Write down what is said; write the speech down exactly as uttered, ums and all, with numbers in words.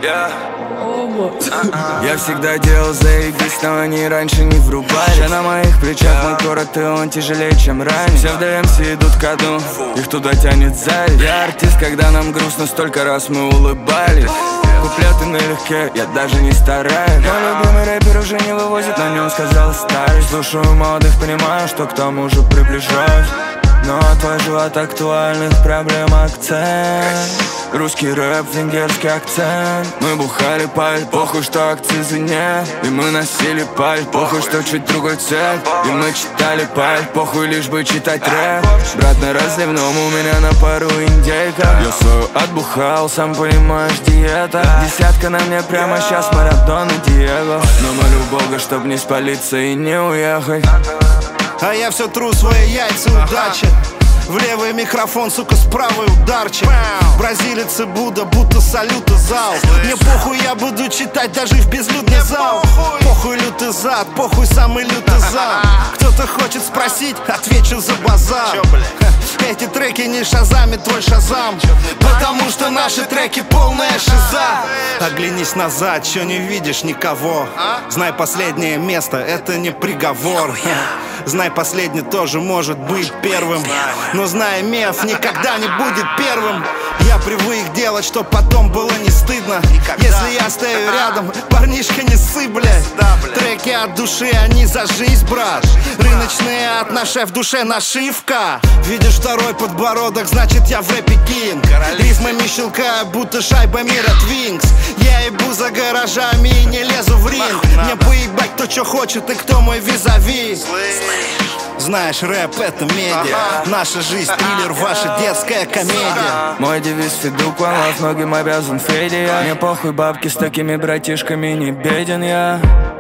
Я всегда делал заебись, но они раньше не врубали. Ща на моих плечах мой город, и он тяжелее, чем ранее. Все в ДМС идут ко дну, их туда тянет сзади. Я артист, когда нам грустно, столько раз мы улыбались. Куплеты налегке, я даже не стараюсь. Мой любимый рэпер уже не вывозит, на нем сказал старый. Слушаю молодых, понимаю, что к тому же приближаюсь. Но твой живот актуальных проблем акцент. Русский рэп, венгерский акцент. Мы бухали паль, похуй, что акцизы нет. И мы носили паль, похуй, что чуть другой цвет. И мы читали паль, похуй, лишь бы читать рэп. Брат, на разливном у меня на пару индейка. Я свою отбухал, сам понимаешь, диета. Десятка на мне прямо сейчас, Марадона, Диего. Но молю Бога, чтоб не спалиться и не уехать. А я все тру свои яйца, удачи. В левый микрофон, сука, с правой ударчик. Бразилец и Будда, будто салюта зал. Мне похуй, я буду читать даже в безлюдный зал. Похуй лютый зад, похуй самый лютый зад. Кто-то хочет спросить, отвечу за базар. Эти треки не шазамит твой шазам, потому что наши треки полная шиза. Оглянись назад, чё не видишь никого. Знай, последнее место, это не приговор. Знай, последний тоже может быть первым. Но знай, меф никогда не будет первым. Я привык делать, чтоб потом было не стыдно. Если я стою рядом, парнишка, не ссы, блядь. Треки от души, они за жизнь, брат. Рыночные от нашей в душе нашивка. Видишь второй подбородок, значит я в рэпе кинг. Рифмами щелкаю, будто шайба мира Твинкс. Я ебу за гаражами и не лезу в ринг. Мне поебать, кто чё хочет и кто мой визави. Знаешь, рэп — это медиа. Наша жизнь — триллер, ваша детская комедия. Мой девиз Федук, one love, многим обязан Феде я. Мне похуй, бабки с такими братишками не беден я.